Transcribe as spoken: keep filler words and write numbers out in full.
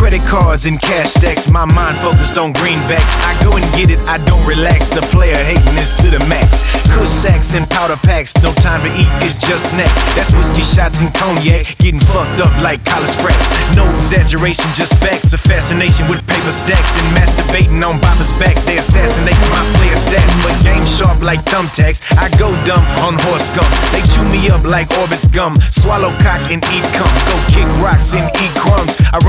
Credit cards and cash stacks, my mind focused on greenbacks. I go and get it, I don't relax. The player hating is to the max. Kush sacks and powder packs, no time to eat, it's just snacks. That's whiskey shots and cognac, getting fucked up like college frats. No exaggeration, just facts. A fascination with paper stacks and masturbating on Baba's backs. They assassinate my player stats, but game sharp like thumbtacks. I go dumb on horse scum. They chew me up like Orbit's gum. Swallow cock and eat cum. Go kick rocks and eat crumbs. I run